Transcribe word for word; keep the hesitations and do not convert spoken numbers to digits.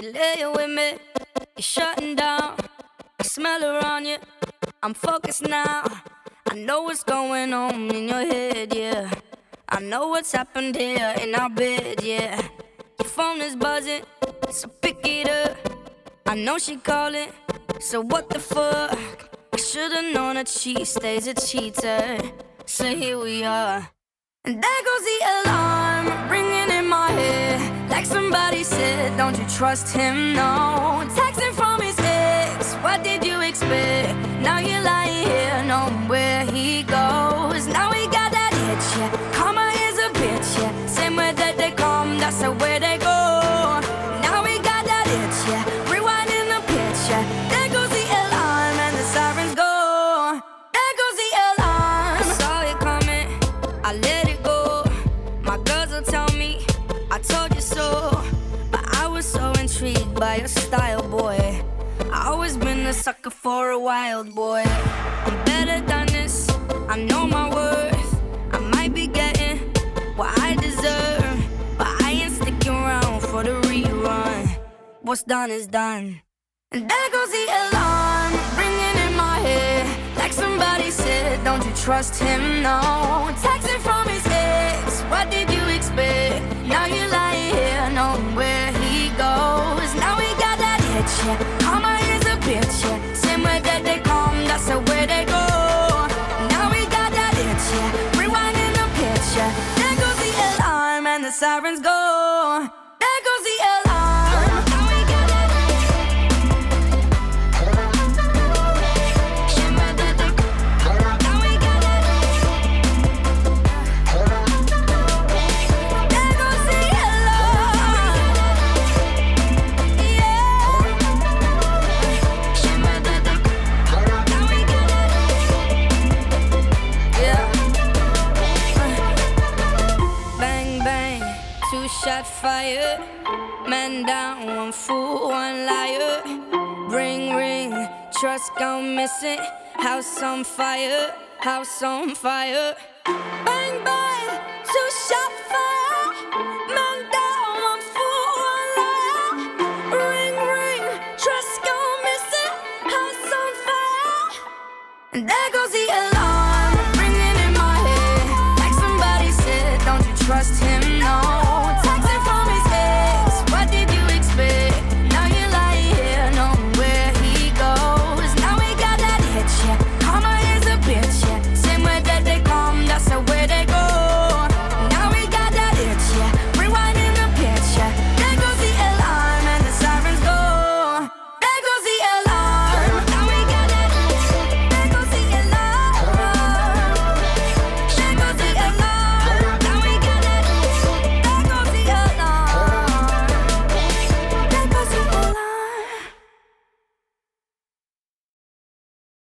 You lay with me, you're shutting down. I smell her on you, I'm focused now. I know what's going on in your head, yeah. I know what's happened here in our bed, yeah. Your phone is buzzing, so pick it up. I know she calling, so what the fuck? I should've known that she stays a cheater. So here we are. And there goes the alarm, ringing in my head. Like somebody said, don't you trust him, no. Texting from his ex, what did you expect? Now you're lying here, knowing where he goes. Now he got that itch, yeah. Karma is a bitch, yeah. Same way that they come, that's the way they go. Now we got that itch, yeah. Rewinding the pitch, yeah. There goes the alarm and the sirens go. There goes the alarm. I saw it coming, I let it go. My girls will tell me, I told you so. But I was so intrigued by your style, boy. I always been a sucker for a wild boy. I'm better than this, I know my worth. I might be getting what I deserve, but I ain't sticking around for the rerun. What's done is done. And there goes the alarm, ringing in my head. Like somebody said, don't you trust him, no. Texting from his ex, what did you expect? Now you're lying here, knowing where he goes. Now we got that itch, yeah. Karma is a bitch, yeah. Same way that they come, that's the way they go. Now we got that itch, yeah. Rewinding the pitch, yeah. There goes the alarm and the sirens go. There goes the alarm. Now we got that itch. Same way that they come, now we got that itch. There goes the alarm. Yeah. Same way that they come, now we got that itch. Yeah. Bang, bang, two shot fire. Man down, one fool, one liar. Ring, ring, trust gone missing. House on fire, house on fire. Bang, bang, two shot fire. Man down, one fool, one liar. Ring, ring, trust gone missing. House on fire. And there goes the alarm.